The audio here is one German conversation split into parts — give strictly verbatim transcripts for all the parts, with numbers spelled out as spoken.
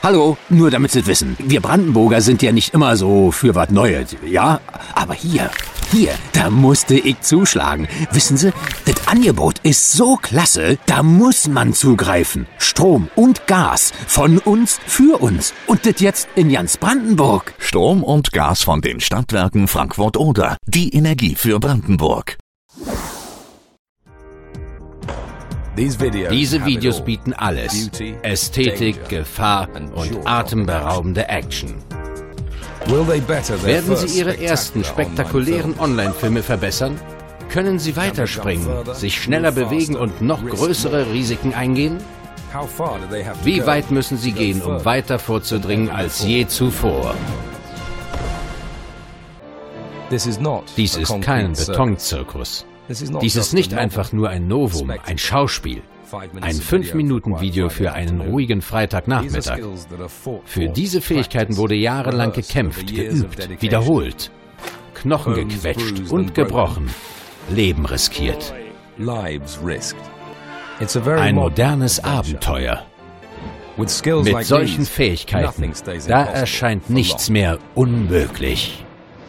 Hallo, nur damit Sie wissen, wir Brandenburger sind ja nicht immer so für was Neues, ja? Aber hier, hier, da musste ich zuschlagen. Wissen Sie, das Angebot ist so klasse, da muss man zugreifen. Strom und Gas von uns für uns. Und das jetzt in ganz Brandenburg. Strom und Gas von den Stadtwerken Frankfurt-Oder. Die Energie für Brandenburg. Diese Videos bieten alles. Ästhetik, Gefahr und atemberaubende Action. Werden Sie Ihre ersten spektakulären Online-Filme verbessern? Können Sie weiterspringen, sich schneller bewegen und noch größere Risiken eingehen? Wie weit müssen Sie gehen, um weiter vorzudringen als je zuvor? Dies ist kein Betonzirkus. Dies ist nicht einfach nur ein Novum, ein Schauspiel. Ein fünf Minuten Video für einen ruhigen Freitagnachmittag. Für diese Fähigkeiten wurde jahrelang gekämpft, geübt, wiederholt. Knochen gequetscht und gebrochen. Leben riskiert. Ein modernes Abenteuer. Mit solchen Fähigkeiten, da erscheint nichts mehr unmöglich.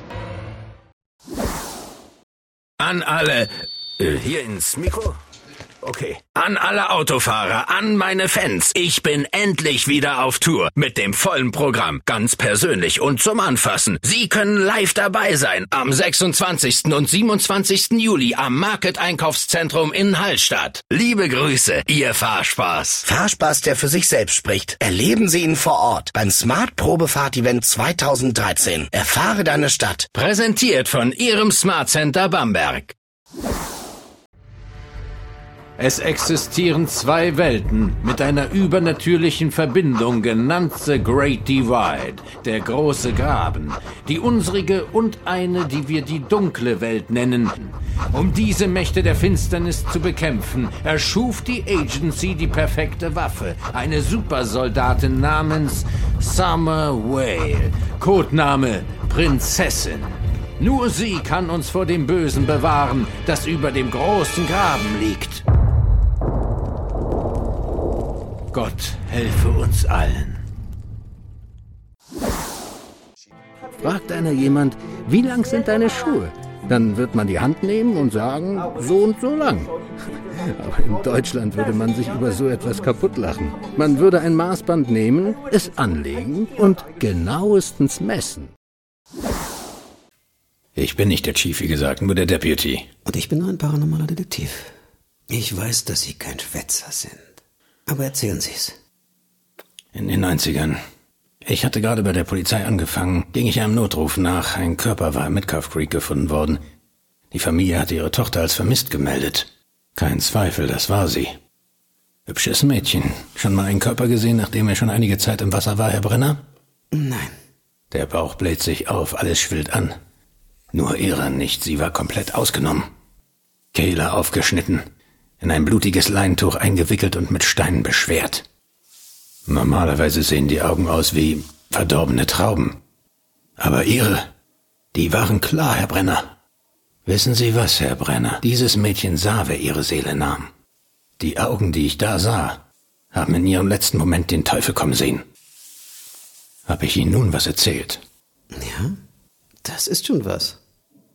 An alle, äh, hier ins Mikro? Okay. An alle Autofahrer, an meine Fans. Ich bin endlich wieder auf Tour mit dem vollen Programm, ganz persönlich und zum Anfassen. Sie können live dabei sein am sechsundzwanzigsten und siebenundzwanzigsten Juli am Market-Einkaufszentrum in Hallstatt. Liebe Grüße, Ihr Fahrspaß. Fahrspaß, der für sich selbst spricht. Erleben Sie ihn vor Ort beim Smart Probefahrt-Event zweitausenddreizehn. Erfahre deine Stadt. Präsentiert von Ihrem Smart Center Bamberg. Es existieren zwei Welten mit einer übernatürlichen Verbindung, genannt The Great Divide, der große Graben, die unsrige und eine, die wir die dunkle Welt nennen. Um diese Mächte der Finsternis zu bekämpfen, erschuf die Agency die perfekte Waffe, eine Supersoldatin namens Summer Whale, Codename Prinzessin. Nur sie kann uns vor dem Bösen bewahren, das über dem großen Graben liegt. Gott helfe uns allen. Fragt einer jemand, wie lang sind deine Schuhe? Dann wird man die Hand nehmen und sagen, so und so lang. Aber in Deutschland würde man sich über so etwas kaputt lachen. Man würde ein Maßband nehmen, es anlegen und genauestens messen. Ich bin nicht der Chief, wie gesagt, nur der Deputy. Und ich bin nur ein paranormaler Detektiv. Ich weiß, dass Sie kein Schwätzer sind. Aber erzählen Sie's. In den neunzigern. Ich hatte gerade bei der Polizei angefangen, ging ich einem Notruf nach. Ein Körper war im Metcalf Creek gefunden worden. Die Familie hatte ihre Tochter als vermisst gemeldet. Kein Zweifel, das war sie. Hübsches Mädchen. Schon mal einen Körper gesehen, nachdem er schon einige Zeit im Wasser war, Herr Brenner? Nein. Der Bauch bläht sich auf, alles schwillt an. Nur ihre nicht, sie war komplett ausgenommen. Kehle aufgeschnitten, in ein blutiges Leintuch eingewickelt und mit Steinen beschwert. Normalerweise sehen die Augen aus wie verdorbene Trauben. Aber ihre, die waren klar, Herr Brenner. Wissen Sie was, Herr Brenner? Dieses Mädchen sah, wer ihre Seele nahm. Die Augen, die ich da sah, haben in ihrem letzten Moment den Teufel kommen sehen. Hab ich Ihnen nun was erzählt? Ja, das ist schon was.